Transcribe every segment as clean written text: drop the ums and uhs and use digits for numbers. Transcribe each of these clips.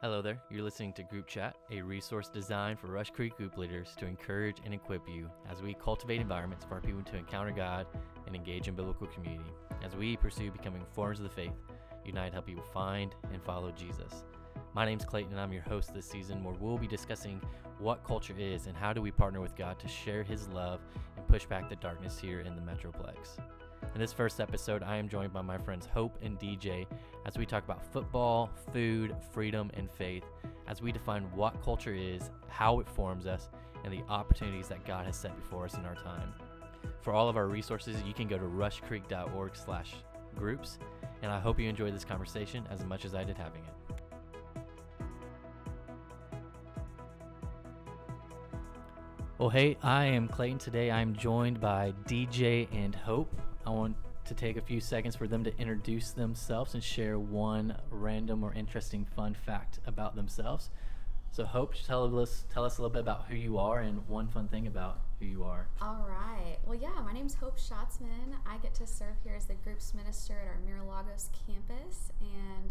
Hello there, you're listening to Group Chat, a resource designed for Rush Creek group leaders to encourage and equip you as we cultivate environments for our people to encounter God and engage in biblical community. As we pursue becoming foreigners of the faith, United help people find and follow Jesus. My name's Clayton and I'm your host this season, where we'll be discussing what culture is and how do we partner with God to share His love and push back the darkness here in the Metroplex. In this first episode, I am joined by my friends Hope and DJ as we talk about football, food, freedom, and faith, as we define what culture is, how it forms us, and the opportunities that God has set before us in our time. For all of our resources, you can go to rushcreek.org/groups, and I hope you enjoyed this conversation as much as I did having it. Well, hey, I am Clayton. Today I'm joined by DJ and Hope. I want to take a few seconds for them to introduce themselves and share one random or interesting fun fact about themselves. So Hope, tell us a little bit about who you are and one fun thing about who you are. All right. Well, yeah, my name's Hope Schatzman. I get to serve here as the groups minister at our Miralagos campus. And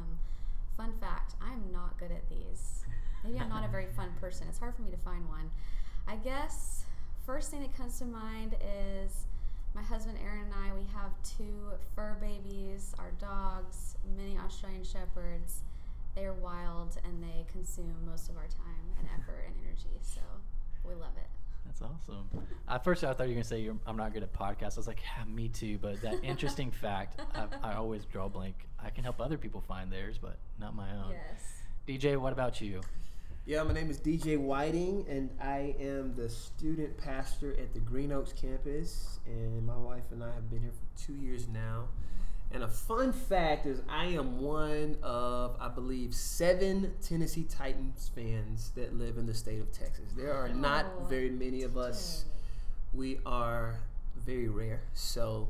fun fact, I'm not good at these. Maybe I'm not a very fun person. It's hard for me to find one. I guess first thing that comes to mind is my husband Aaron and I, we have 2 fur babies, our dogs, mini Australian Shepherds. They're wild and they consume most of our time and effort and energy, so we love it. That's awesome. At first I thought you were going to say I'm not good at podcasts. I was like, yeah, me too, but that interesting fact, I always draw a blank. I can help other people find theirs, but not my own. Yes. DJ, what about you? Yeah, my name is DJ Whiting, and I am the student pastor at the Green Oaks campus, and my wife and I have been here for 2 years now. And a fun fact is I am one of, I believe, 7 Tennessee Titans fans that live in the state of Texas. There are not very many of us. We are very rare, so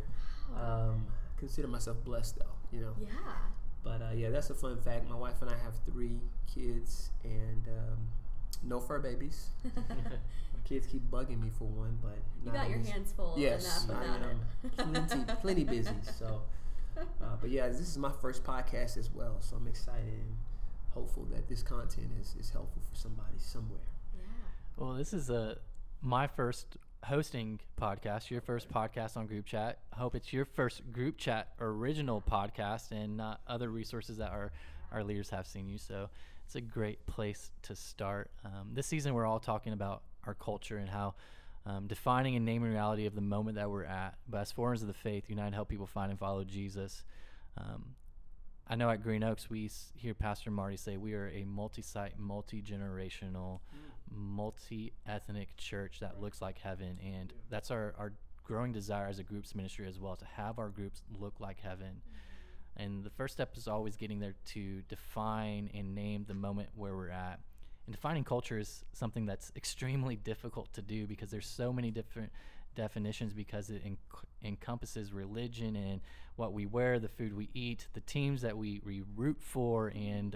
consider myself blessed, though, you know. Yeah. But yeah, that's a fun fact. My wife and I have 3 kids and no fur babies. My kids keep bugging me for one, but you got your hands full yes, enough without it. plenty busy. So, but yeah, this is my first podcast as well, so I'm excited and hopeful that this content is helpful for somebody somewhere. Yeah. Well, this is my first hosting podcast, your first podcast on Group Chat. I hope it's your first Group Chat original podcast and not other resources that our leaders have seen you. So it's a great place to start. This season, we're all talking about our culture and how defining and naming reality of the moment that we're at. But as foreigners of the faith, United help people find and follow Jesus. I know at Green Oaks, we hear Pastor Marty say we are a multi-site, multi-generational, multi-ethnic church that looks like heaven. And that's our growing desire as a groups ministry as well, to have our groups look like heaven. And the first step is always getting there to define and name the moment where we're at. And defining culture is something that's extremely difficult to do because there's so many different definitions, because it encompasses religion and what we wear, the food we eat, the teams that we root for, and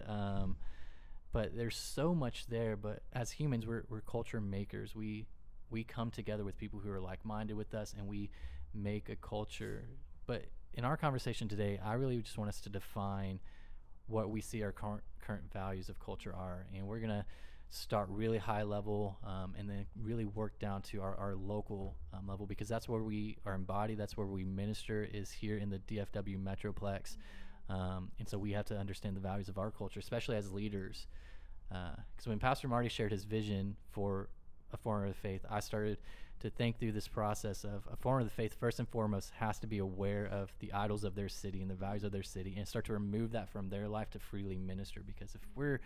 but there's so much there. But as humans, we're culture makers. We come together with people who are like-minded with us, and we make a culture. But in our conversation today, I really just want us to define what we see our current values of culture are, and we're gonna start really high level and then really work down to our local level, because that's where we are embodied, that's where we minister, is here in the DFW Metroplex. And so we have to understand the values of our culture, especially as leaders. Because when Pastor Marty shared his vision for a foreigner of the faith, I started to think through this process of a foreigner of the faith, first and foremost, has to be aware of the idols of their city and the values of their city, and start to remove that from their life to freely minister. Because if we're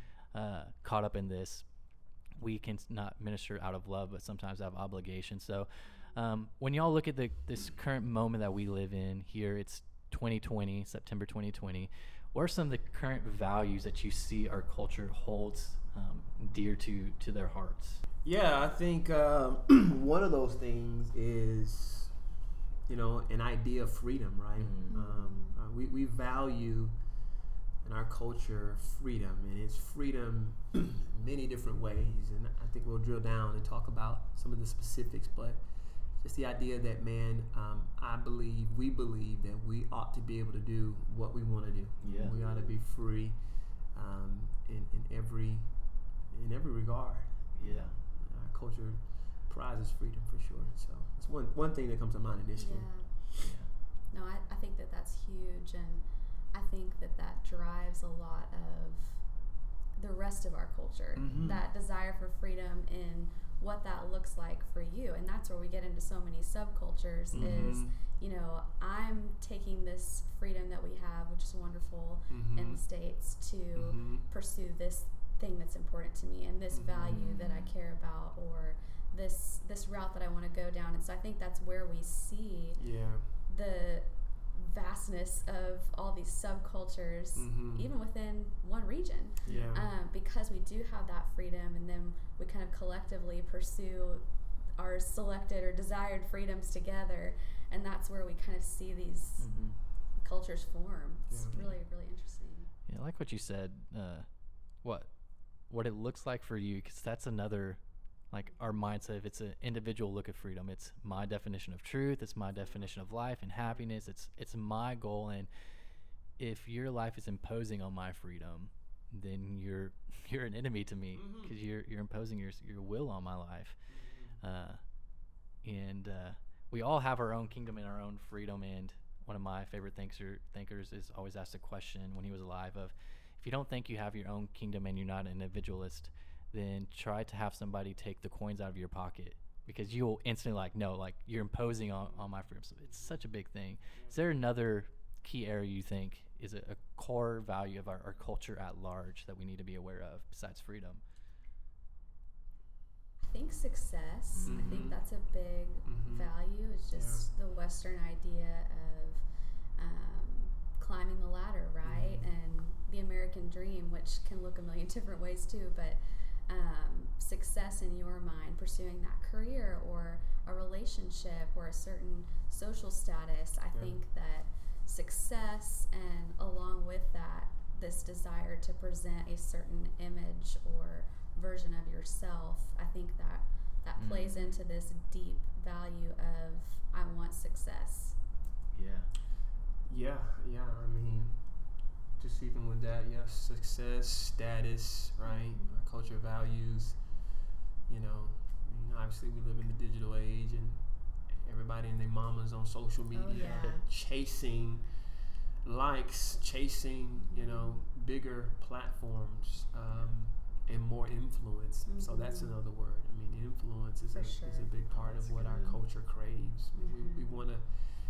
caught up in this, we can not minister out of love, but sometimes out of obligation. So when y'all look at this current moment that we live in here, it's 2020, September 2020. What are some of the current values that you see our culture holds dear to their hearts? Yeah, I think one of those things is, an idea of freedom, right? Mm-hmm. We value in our culture freedom, and it's freedom many different ways, and I think we'll drill down and talk about some of the specifics, but just the idea that, we believe that we ought to be able to do what we want to do. Yeah. We ought to be free in every regard. Yeah. Our culture prizes freedom for sure. So it's one thing that comes to mind initially. Yeah. No, I think that's huge, and I think that drives a lot of the rest of our culture. Mhm. That desire for freedom and what that looks like for you, and that's where we get into so many subcultures. Is I'm taking this freedom that we have, which is wonderful in the States, to pursue this thing that's important to me and this value that I care about, or this route that I want to go down. And so I think that's where we see the vastness of all these subcultures, even within one region, because we do have that freedom, and then we kind of collectively pursue our selected or desired freedoms together, and that's where we kind of see these cultures form. It's really, really interesting. Yeah, I like what you said, what it looks like for you, because that's another, like, our mindset. If it's an individual look at freedom, it's my definition of truth, it's my definition of life and happiness, it's my goal. And if your life is imposing on my freedom, then you're an enemy to me, because you're imposing your will on my life. And we all have our own kingdom and our own freedom. And one of my favorite thinkers is always asked a question when he was alive of, if you don't think you have your own kingdom and you're not an individualist, then try to have somebody take the coins out of your pocket, because you'll instantly you're imposing on my freedom. So it's such a big thing. Is there another key area you think is a core value of our culture at large that we need to be aware of besides freedom? I think success. I think that's a big value. It's just the Western idea of climbing the ladder, right? And the American dream, which can look a million different ways too, but success in your mind, pursuing that career or a relationship or a certain social status. I think that success, and along with that, this desire to present a certain image or version of yourself, I think that plays into this deep value of, I want success. Yeah. I mean, just even with that, success, status, right? Our culture values. Obviously we live in the digital age, and everybody and their mamas on social media chasing likes, chasing bigger platforms, and more influence. So that's another word. I mean, influence is a big part of what our culture craves. I mean, we want to,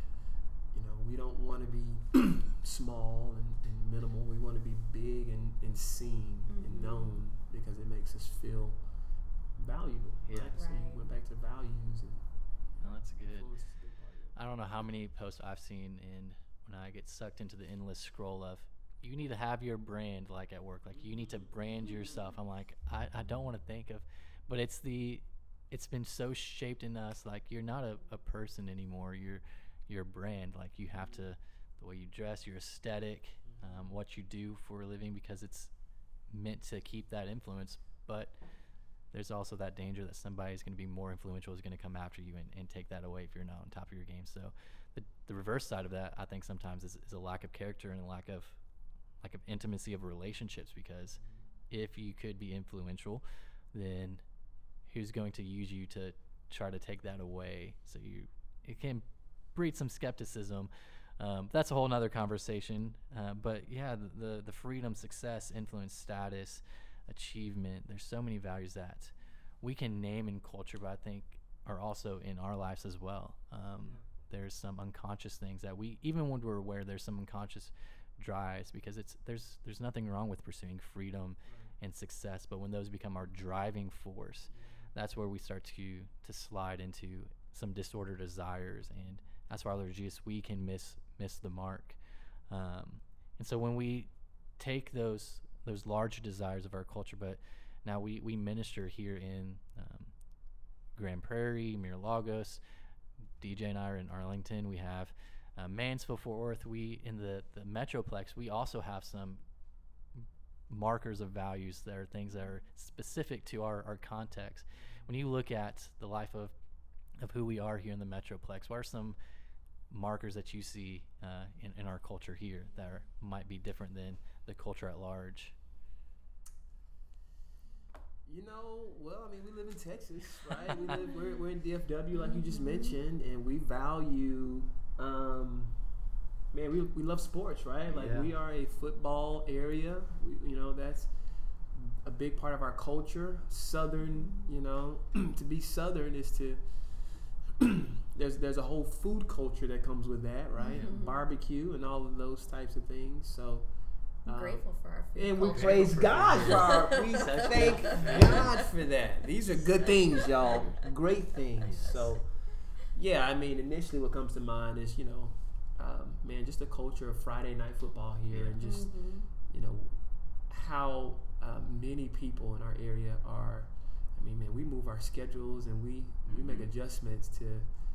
we don't want to be small and minimal. We want to be big and seen and known, because it makes us feel valuable. Yeah. Right? So you went back to values. No, that's good. Influence is a big part of it. I don't know how many posts I've seen when I get sucked into the endless scroll of, you need to have your brand, like at work, like you need to brand yourself. I'm like, I don't want to think of, but it's been so shaped in us, like you're not a person anymore, you're a brand. Like you have to, the way you dress, your aesthetic, what you do for a living, because it's meant to keep that influence. But there's also that danger that somebody's going to be more influential, is going to come after you and take that away if you're not on top of your game. So the reverse side of that, I think sometimes is a lack of character and a lack of intimacy of relationships, because if you could be influential, then who's going to use you to try to take that away? So it can breed some skepticism. That's a whole nother conversation. But yeah, the freedom, success, influence, status, achievement, there's so many values that we can name in culture, but I think are also in our lives as well. There's some unconscious things that we, even when we're aware, there's some unconscious drives, because there's nothing wrong with pursuing freedom and success, but when those become our driving force, that's where we start to slide into some disordered desires, and that's why we can miss the mark. And so when we take those large desires of our culture, but now we minister here in Grand Prairie, Miralagos. DJ and I are in Arlington. We have Mansfield, Fort Worth. We in the Metroplex, we also have some markers of values that are things that are specific to our context. When you look at the life of who we are here in the Metroplex, what are some markers that you see in our culture here that might be different than the culture at large? Well, I mean, we live in Texas, right? We're in DFW, like you just mentioned, and we value, we love sports, right? Like we are a football area. That's a big part of our culture. Southern, to be Southern is to. There's a whole food culture that comes with that, right? Mm-hmm. Barbecue and all of those types of things. So. I'm grateful for our food And culture. we praise God for our. We thank God for that. These are good things, y'all. Great things. So, yeah, I mean, initially what comes to mind is, just the culture of Friday night football here, and just, how many people in our area are. I mean, man, we move our schedules and we make adjustments to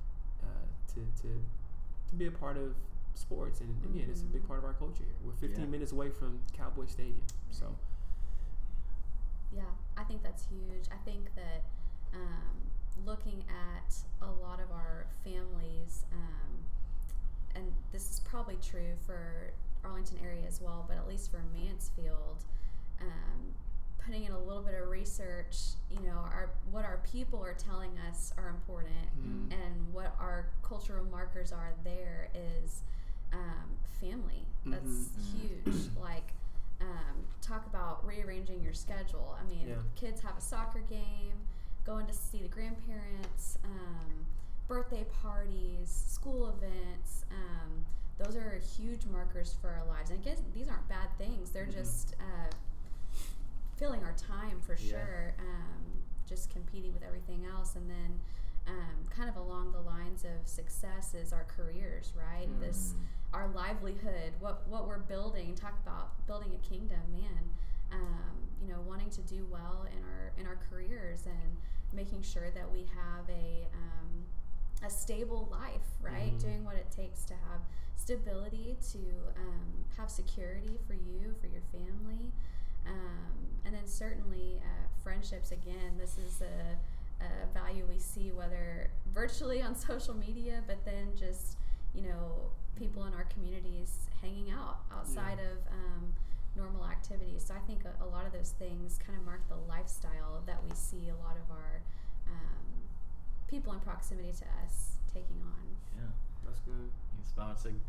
be a part of sports, and again, it's a big part of our culture here. We're 15 minutes away from Cowboy Stadium, so yeah, I think that's huge. I think that looking at a lot of our families, and this is probably true for Arlington area as well, but at least for Mansfield, putting in a little bit of research, what our people are telling us are important, and what our cultural markers are there is family. That's huge. Like, talk about rearranging your schedule. I mean, kids have a soccer game, going to see the grandparents, birthday parties, school events. Those are huge markers for our lives. And again, these aren't bad things. They're just filling our time for sure. Just competing with everything else. And then kind of along the lines of success is our careers, right? Our livelihood, what we're building. Talk about building a kingdom, man. Wanting to do well in our careers and making sure that we have a stable life, right? Doing what it takes to have stability, to have security for you, for your family, and then certainly friendships. Again, this is a value we see whether virtually on social media, but then just people in our communities hanging out outside of normal activities. So I think a lot of those things kind of mark the lifestyle that we see a lot of our people in proximity to us taking on. Yeah, that's good. It's a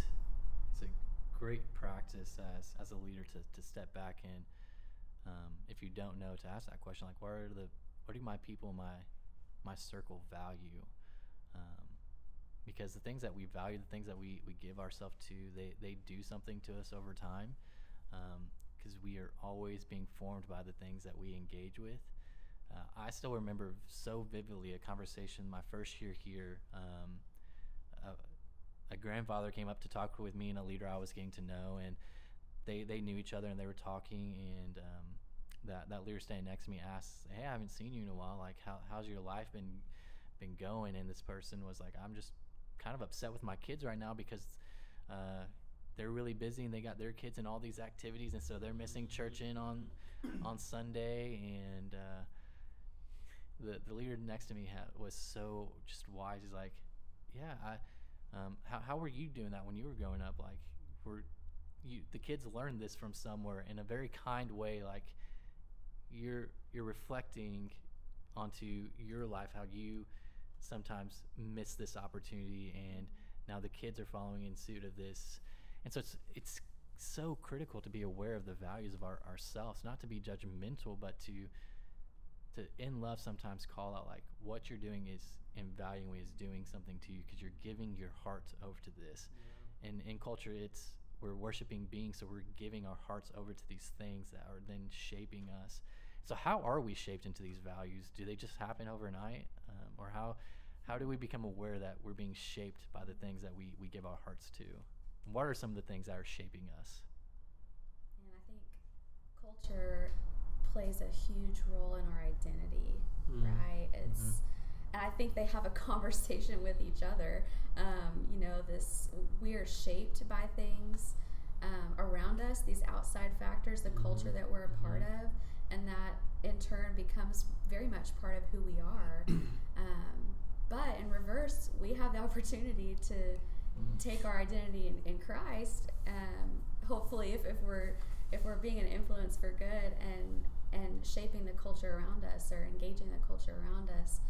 great practice as a leader to step back and if you don't know, to ask that question, like what do my people, my circle value? Because the things that we value, the things that we give ourselves to, they do something to us over time, because we are always being formed by the things that we engage with. I still remember so vividly a conversation my first year here. A grandfather came up to talk with me and a leader I was getting to know, and they knew each other and they were talking, and that leader standing next to me asked, "Hey, I haven't seen you in a while. Like, how's your life been going?" And this person was like, "I'm just kind of upset with my kids right now because they're really busy and they got their kids in all these activities, and so they're missing church in on Sunday." And the leader next to me was so just wise. He's like, "Yeah, how were you doing that when you were growing up? Like, the kids learned this from somewhere in a very kind way. Like, you're reflecting onto your life, how you sometimes miss this opportunity, and now the kids are following in suit of this." And so it's so critical to be aware of the values of ourselves, not to be judgmental, but to in love sometimes call out like what you're doing is in valuing is doing something to you, because you're giving your heart over to this. And in culture, we're worshiping beings, so we're giving our hearts over to these things that are then shaping us. So how are we shaped into these values? Do they just happen overnight? Or how do we become aware that we're being shaped by the things that we give our hearts to? And what are some of the things that are shaping us? And I think culture plays a huge role in our identity, right? And I think they have a conversation with each other. We are shaped by things around us, these outside factors, the culture that we're a part of, and that in turn becomes very much part of who we are. But in reverse, we have the opportunity to take our identity in Christ, hopefully if we're being an influence for good, and and shaping the culture around us or engaging the culture around us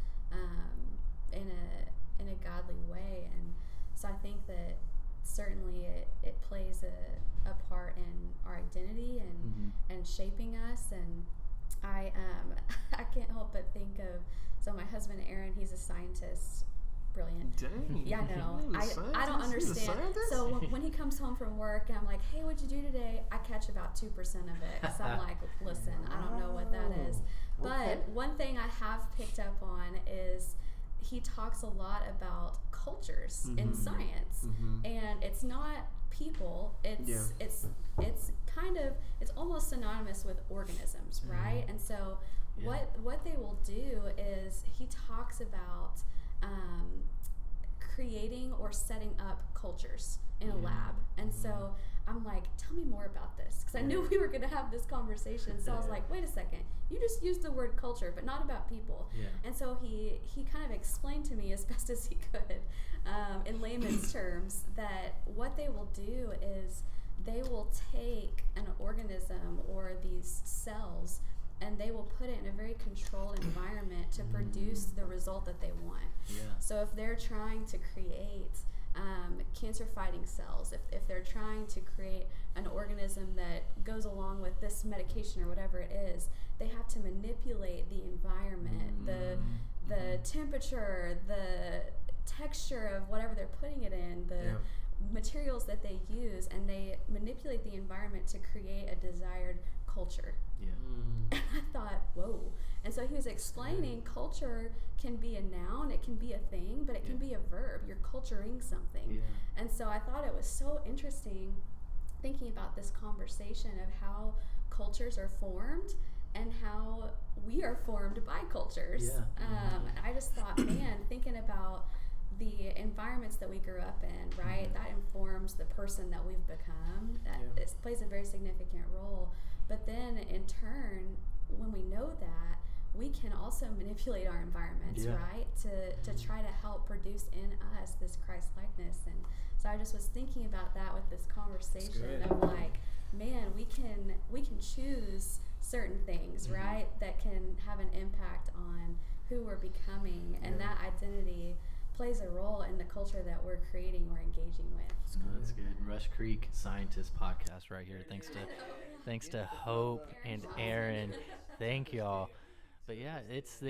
in a godly way. And so I think that certainly it plays a part in our identity and shaping us. And I can't help but think of, so my husband Aaron, he's a scientist. Brilliant. Dang. Yeah, no, I don't understand. So when he comes home from work and I'm like, hey, what'd you do today? I catch about 2% of it. So I'm like, listen, I don't know what that is. But one thing I have picked up on is he talks a lot about cultures in science, and it's not people. It's kind of, it's almost synonymous with organisms, right? And so what they will do is he talks about creating or setting up cultures in a lab. And so I'm like, tell me more about this, because I knew we were going to have this conversation. So I was like, wait a second, you just used the word culture, but not about people. And so he kind of explained to me as best as he could in layman's terms that what they will do is they will take an organism or these cells and they will put it in a very controlled environment to produce the result that they want. So if they're trying to create cancer-fighting cells, if they're trying to create an organism that goes along with this medication or whatever it is, they have to manipulate the environment, the temperature, the texture of whatever they're putting it in, the materials that they use, and they manipulate the environment to create a desired culture. And I thought, whoa. And so he was explaining culture can be a noun, it can be a thing, but it can be a verb. You're culturing something. And so I thought it was so interesting thinking about this conversation of how cultures are formed and how we are formed by cultures. And I just thought, man, thinking about the environments that we grew up in, right? That informs the person that we've become. That it plays a very significant role. But then in turn, when we know that, we can also manipulate our environments, right? To try to help produce in us this Christ likeness. And so I just was thinking about that with this conversation of like, man, we can choose certain things, right? That can have an impact on who we're becoming, and that identity plays a role in the culture that we're creating or engaging with. That's good. Rush Creek Scientist Podcast right here. Thanks to Hope and Aaron. Thank y'all. But yeah,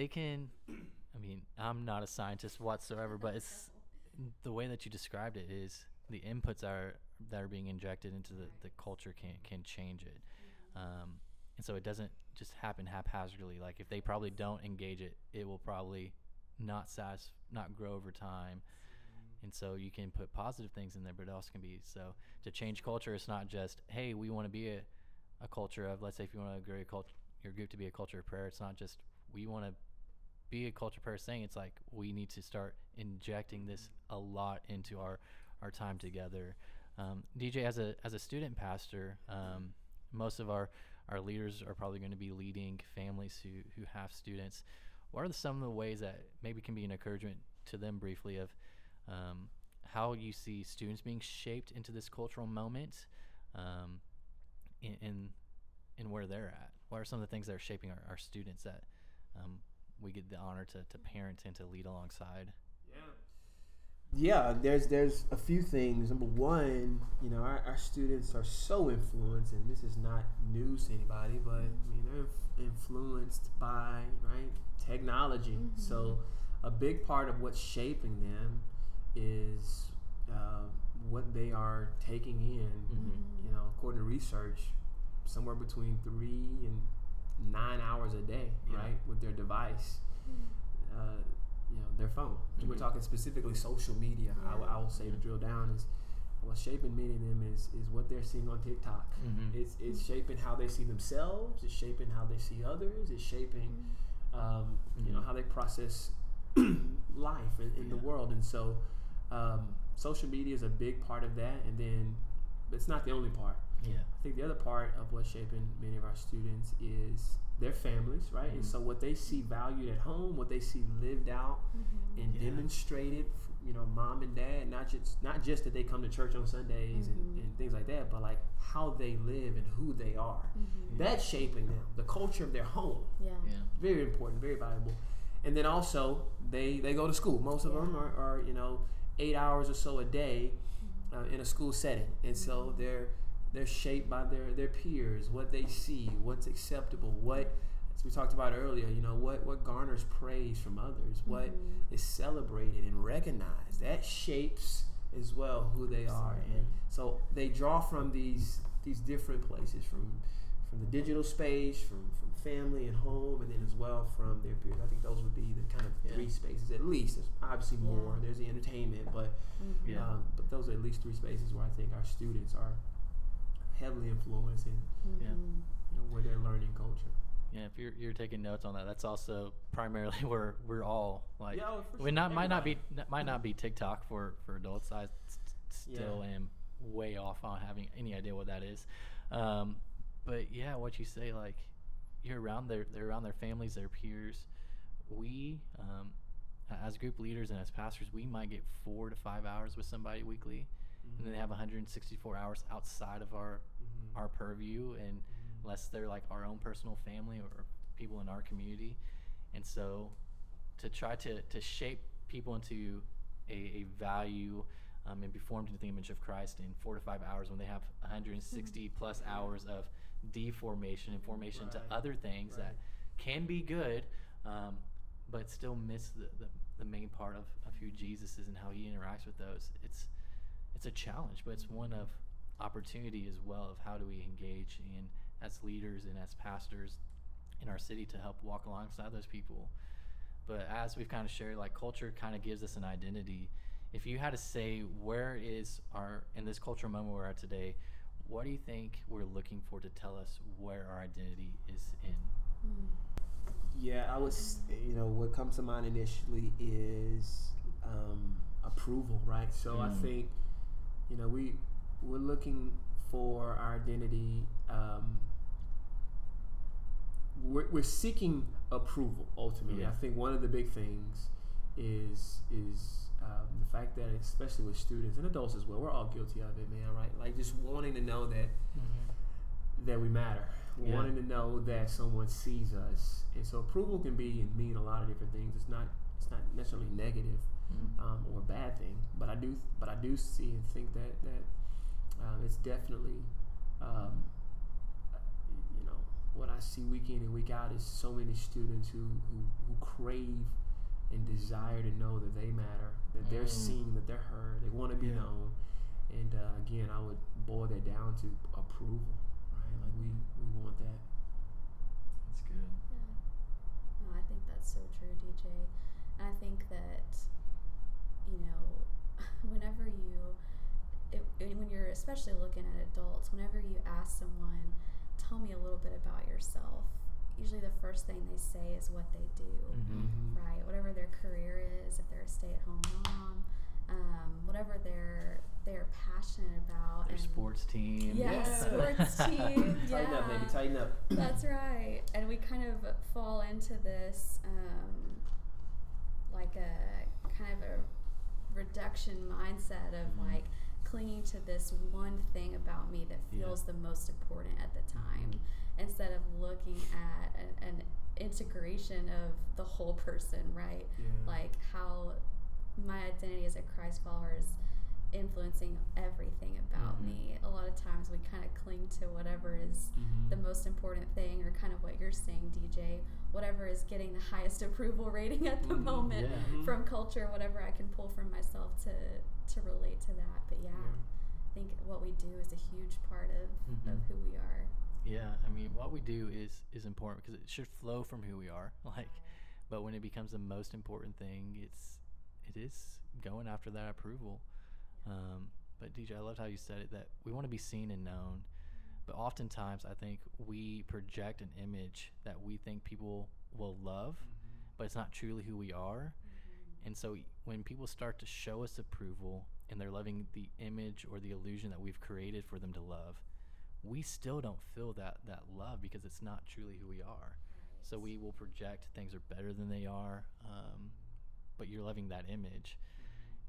I'm not a scientist whatsoever, but it's the way that you described it is the inputs that are being injected into the culture can change it. And so it doesn't just happen haphazardly. Like if they probably don't engage it, it will probably not grow over time. And so you can put positive things in there, but it also can be, so to change culture, it's not just, hey, we want to be a culture of, let's say if you want to grow your group to be a culture of prayer, it's not just we want to be a culture of prayer saying, it's like we need to start injecting this a lot into our time together. DJ, as a student pastor, most of our leaders are probably going to be leading families who have students. What are some of the ways that maybe can be an encouragement to them briefly of how you see students being shaped into this cultural moment in where they're at? What are some of the things that are shaping our students that we get the honor to parent and to lead alongside? Yeah, there's a few things. Number one, our students are so influenced, and this is not news to anybody, but they're influenced by, right, technology. So a big part of what's shaping them is what they are taking in. According to research, somewhere between 3 and 9 hours a day, right, with their device, their phone. We're talking specifically social media. I will say to drill down is what's shaping many of them is what they're seeing on TikTok. It's shaping how they see themselves. It's shaping how they see others. It's shaping how they process life in the world. And so social media is a big part of that, and then it's not the only part. I think the other part of what's shaping many of our students is their families, right? And so what they see valued at home, what they see lived out and demonstrated mom and dad, not just that they come to church on Sundays and things like that, but like how they live and who they are. That's shaping them. The culture of their home. Yeah. Very important, very valuable. And then also they go to school. Most of them are 8 hours or so a day in a school setting, and so they're shaped by their peers, what they see, what's acceptable, what, as we talked about earlier, what garners praise from others, what is celebrated and recognized. That shapes as well who they are. And so they draw from these different places, from the digital space, from family and home, and then as well from their peers. I think those would be the kind of three spaces, at least. There's obviously more. There's the entertainment, but those are at least three spaces where I think our students are heavily influenced in where they're learning culture. Yeah, if you're taking notes on that, that's also primarily where we're all like. For sure. Might not be TikTok for adults. I still am way off on having any idea what that is. But yeah, what you say, like they're around their families, their peers. We, as group leaders and as pastors, we might get 4 to 5 hours with somebody weekly, and then they have 164 hours outside of our purview, and unless they're like our own personal family or people in our community. And so to try to shape people into a value and be formed into the image of Christ in 4 to 5 hours when they have 160 plus hours of deformation and formation to other things that can be good, but still miss the main part of who Jesus is and how he interacts with those. It's a challenge, but it's one of opportunity as well of how do we engage in as leaders and as pastors in our city to help walk alongside those people. But as we've kind of shared, like culture kind of gives us an identity. If you had to say where is in this cultural moment we're at today, what do you think we're looking for to tell us where our identity is in? Yeah, I was, what comes to mind initially is approval, right? So I think, we're looking for our identity. We're seeking approval ultimately. I think one of the big things is the fact that, especially with students and adults as well, we're all guilty of it, man. Right? Like just wanting to know that we matter, wanting to know that someone sees us, and so approval can mean a lot of different things. It's not necessarily negative or a bad thing, but I do see and think that it's definitely what I see week in and week out is so many students who crave and desire to know that they matter, that they're seen, that they're heard, they want to be known. And again, I would boil that down to approval, right? Like we want that. That's good. Yeah. No, I think that's so true, DJ. And I think that, whenever when you're especially looking at adults, whenever you ask someone, tell me a little bit about yourself, usually the first thing they say is what they do, right? Whatever their career is, if they're a stay-at-home mom, whatever they're passionate about. Their sports team. Yes, sports team. Tighten up, baby, tighten up. That's right. And we kind of fall into this, like a kind of a reduction mindset of like clinging to this one thing about me that feels the most important at the time, instead of looking at an integration of the whole person, right? Like how my identity as a Christ follower is influencing everything about me. A lot of times we kind of cling to whatever is the most important thing, or kind of what you're saying, DJ, whatever is getting the highest approval rating at the moment from culture, whatever I can pull from myself to relate to that. But I think what we do is a huge part of who we are. Yeah, I mean, what we do is important because it should flow from who we are. But when it becomes the most important thing, it is going after that approval. But DJ, I loved how you said it, that we want to be seen and known. But oftentimes, I think we project an image that we think people will love, but it's not truly who we are. And so when people start to show us approval and they're loving the image or the illusion that we've created for them to love, we still don't feel that love because it's not truly who we are. So we will project things are better than they are, but you're loving that image.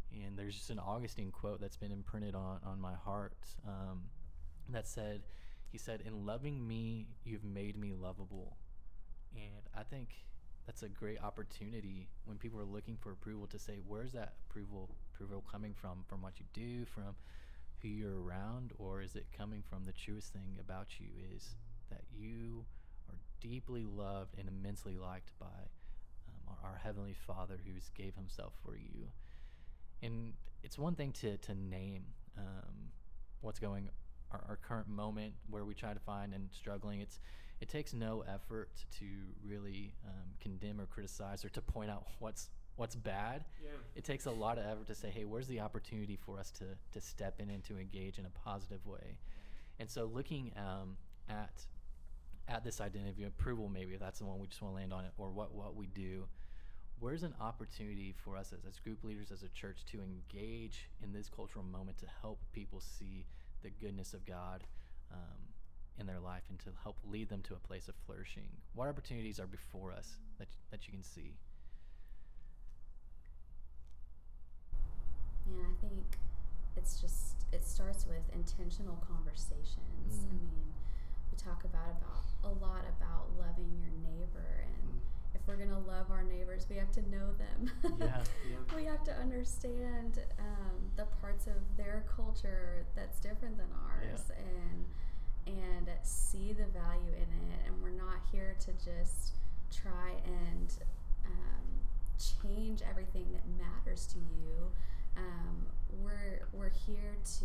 And there's just an Augustine quote that's been imprinted on my heart, that said, he said, "In loving me, you've made me lovable." And I think that's a great opportunity when people are looking for approval to say, where's that approval coming from what you do, from who you're around, or is it coming from the truest thing about you is that you are deeply loved and immensely liked by our Heavenly Father who's gave himself for you. And it's one thing to name what's going our current moment where we try to find and struggling. It takes no effort to really condemn or criticize or to point out what's bad. Yeah. It takes a lot of effort to say, hey, where's the opportunity for us to step in and to engage in a positive way? And so looking at this identity of approval, maybe if that's the one we just want to land on it, or what we do, where's an opportunity for us as group leaders, as a church, to engage in this cultural moment to help people see the goodness of God in their life and to help lead them to a place of flourishing? What opportunities are before us that you can see? Man, I think it starts with intentional conversations. I mean, we talk about a lot about loving your neighbor, and if we're gonna love our neighbors, we have to know them. Yeah. We have to understand the parts of their culture that's different than ours, and see the value in it. And we're not here to just try and change everything that matters to you. We're here to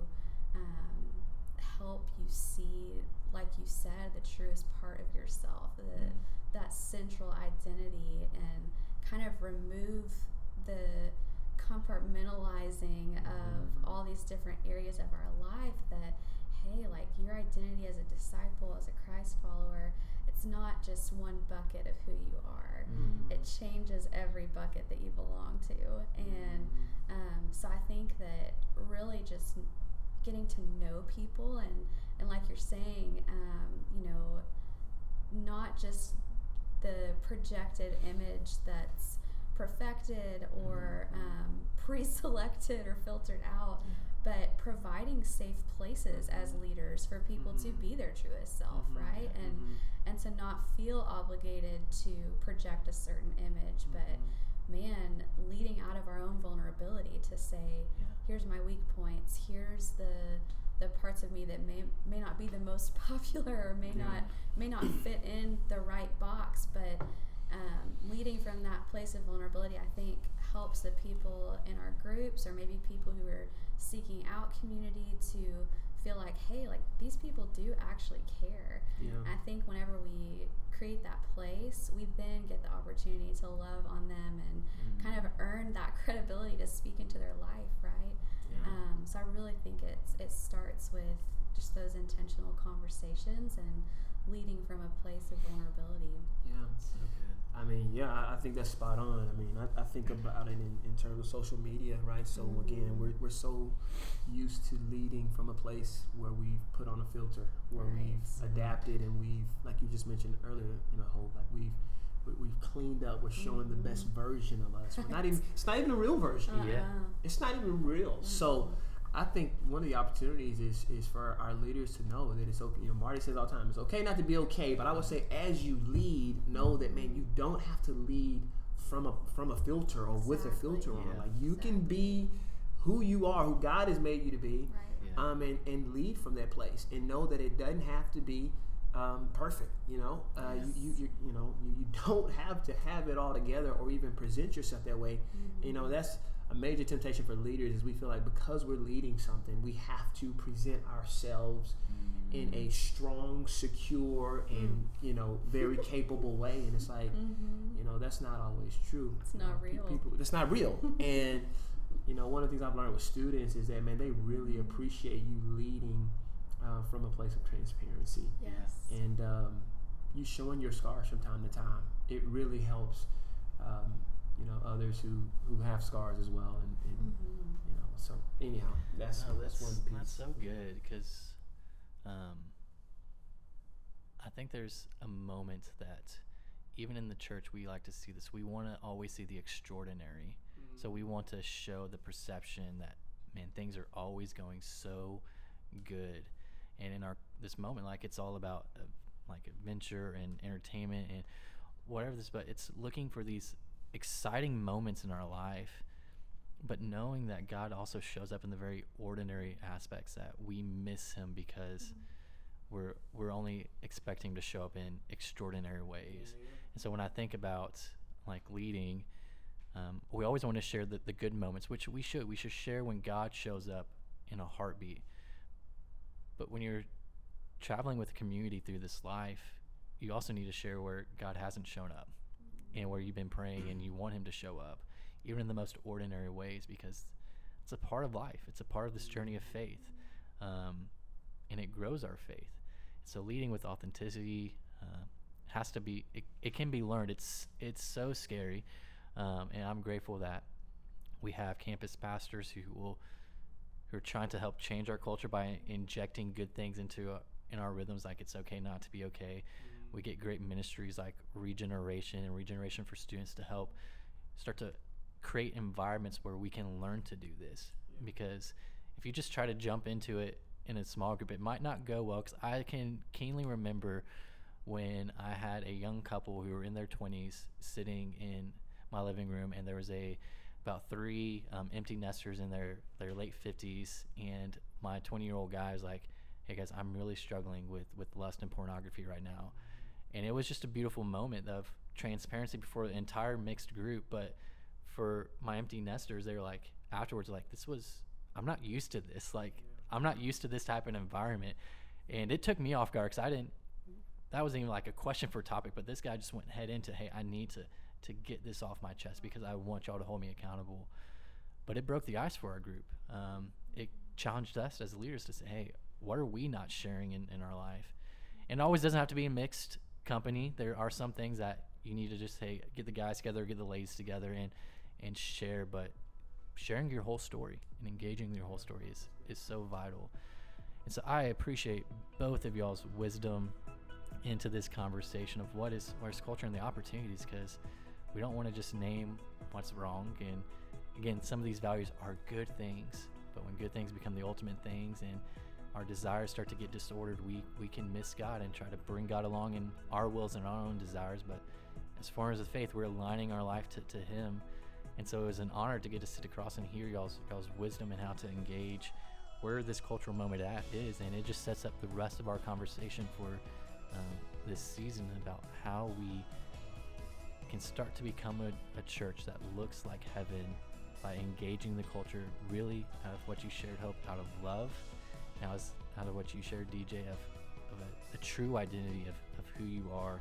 help you see, like you said, the truest part of yourself, that central identity, and kind of remove the compartmentalizing of all these different areas of our life. That, hey, like, your identity as a disciple, as a Christ follower, it's not just one bucket of who you are. It changes every bucket that you belong to. And so I think that really just getting to know people, and like you're saying, not just the projected image that's perfected or pre-selected or filtered out, but providing safe places as leaders for people to be their truest self, right? And to not feel obligated to project a certain image, but man, leading out of our own vulnerability to say, here's my weak points, here's the parts of me that may not be the most popular, or may not fit in the right box, but leading from that place of vulnerability, I think, helps the people in our groups, or maybe people who are seeking out community, to feel like, hey, like, these people do actually care. I think whenever we create that place, we then get the opportunity to love on them and kind of earn that credibility to speak into their life, right? So I really think it starts with just those intentional conversations and leading from a place of vulnerability. Yeah, So good. I mean, I think that's spot on. I mean, I think about it in terms of social media, right? So again, we're so used to leading from a place where we've put on a filter, where we've adapted, and we've, like you just mentioned earlier, Hope, like we've cleaned up. We're showing the best version of us. We're not even. It's not even a real version. It's not even real. So I think one of the opportunities is for our leaders to know that it's okay. Marty says all the time, it's okay not to be okay, but I would say, as you lead, know that, man, you don't have to lead from a filter or with a filter on. Like, you can be who you are, who God has made you to be, and lead from that place, and know that it doesn't have to be perfect. You don't have to have it all together or even present yourself that way. That's a major temptation for leaders, is we feel like because we're leading something, we have to present ourselves in a strong, secure, and very capable way. And it's like, that's not always true. It's not real. That's not real. And one of the things I've learned with students is that, man, they really appreciate you leading from a place of transparency. Yes. And you showing your scars from time to time. It really helps others who have scars as well, and so anyhow, that's one piece. That's so good, because I think there's a moment that even in the church we like to see this. We want to always see the extraordinary, So we want to show the perception that, man, things are always going so good. And in this moment, like, it's all about like adventure and entertainment and whatever this, but it's looking for these exciting moments in our life, but knowing that God also shows up in the very ordinary aspects that we miss him because we're only expecting him to show up in extraordinary ways. And so when I think about like leading, we always want to share the good moments, which we should share when God shows up in a heartbeat. But when you're traveling with a community through this life, you also need to share where God hasn't shown up and where you've been praying and you want him to show up, even in the most ordinary ways, because it's a part of life. It's a part of this journey of faith, and it grows our faith. So leading with authenticity has to be, it can be learned. It's so scary, and I'm grateful that we have campus pastors who are trying to help change our culture by injecting good things in our rhythms, like it's okay not to be okay. We get great ministries like Regeneration and Regeneration for Students to help start to create environments where we can learn to do this. Because if you just try to jump into it in a small group, it might not go well. Because I can keenly remember when I had a young couple who were in their 20s sitting in my living room, and there was about 3 empty nesters in their late 50s, and my 20-year-old guy was like, hey guys, I'm really struggling with lust and pornography right now. And it was just a beautiful moment of transparency before the entire mixed group. But for my empty nesters, they were like, afterwards, like, I'm not used to this. Like, I'm not used to this type of environment. And it took me off guard because that wasn't even like a question for a topic, but this guy just went head into, hey, I need to get this off my chest because I want y'all to hold me accountable. But it broke the ice for our group. It challenged us as leaders to say, hey, what are we not sharing in our life? And it always doesn't have to be a mixed company. There are some things that you need to just say, get the guys together, get the ladies together and share. But sharing your whole story and engaging your whole story is so vital. And so I appreciate both of y'all's wisdom into this conversation of where's culture and the opportunities, because we don't want to just name what's wrong. And again, some of these values are good things, but when good things become the ultimate things and our desires start to get disordered, we can miss God and try to bring God along in our wills and our own desires. But as far as the faith, we're aligning our life to him. And so it was an honor to get to sit across and hear y'all's wisdom and how to engage where this cultural moment is. And it just sets up the rest of our conversation for this season about how we can start to become a church that looks like heaven by engaging the culture really out of what you shared, Hope, out of love. Now, out of what you shared, DJ, of a true identity of who you are,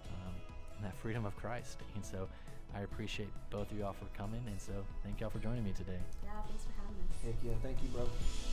and that freedom of Christ. And so I appreciate both of y'all for coming, and so thank y'all for joining me today. Yeah, thanks for having us. Heck yeah, thank you, bro.